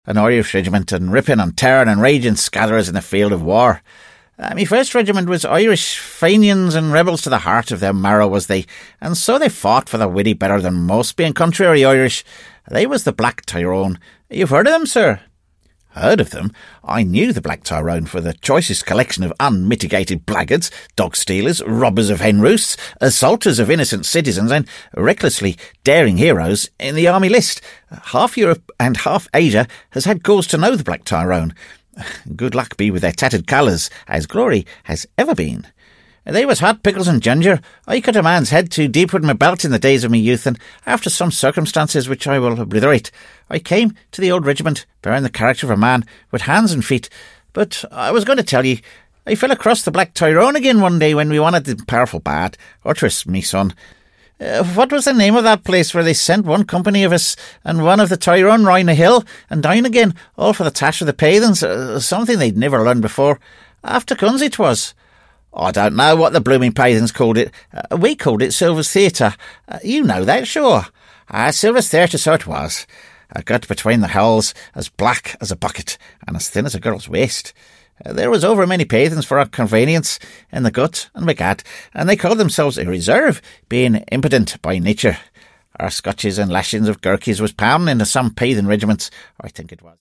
an Irish regiment, and ripping and tearing and raging scatterers in the field of war. Me first regiment was Irish, Fenians and rebels to the heart of their marrow was they, and so they fought for the widdy better than most, being contrary Irish. They was the Black Tyrone. You've heard of them, sir? Heard of them? I knew the Black Tyrone for the choicest collection of unmitigated blackguards, dog-stealers, robbers of hen roosts, assaulters of innocent citizens, and recklessly daring heroes in the army list. Half Europe and half Asia has had cause to know the Black Tyrone. Good luck be with their tattered colours, as glory has ever been. They was hot pickles and ginger. I cut a man's head too deep with my belt in the days of me youth, and after some circumstances which I will obliterate, I came to the old regiment, bearing the character of a man with hands and feet. But I was going to tell ye, I fell across the Black Tyrone again one day when we wanted the powerful bad. Ortrus, me son. What was the name of that place where they sent one company of us and one of the Tyrone round a hill and down again, all for the tash of the pathans, something they'd never learned before? After Cunsey 'twas. I don't know what the blooming pathans called it. We called it Silver's Theatre. You know that, sure. Silver's Theatre, so it was. I got between the hulls, as black as a bucket and as thin as a girl's waist. There was over many pathans for our convenience in the gut and begad, and they called themselves a reserve, being impotent by nature. Our scotches and lashings of gurkies was pounding into some pathan regiments, I think it was.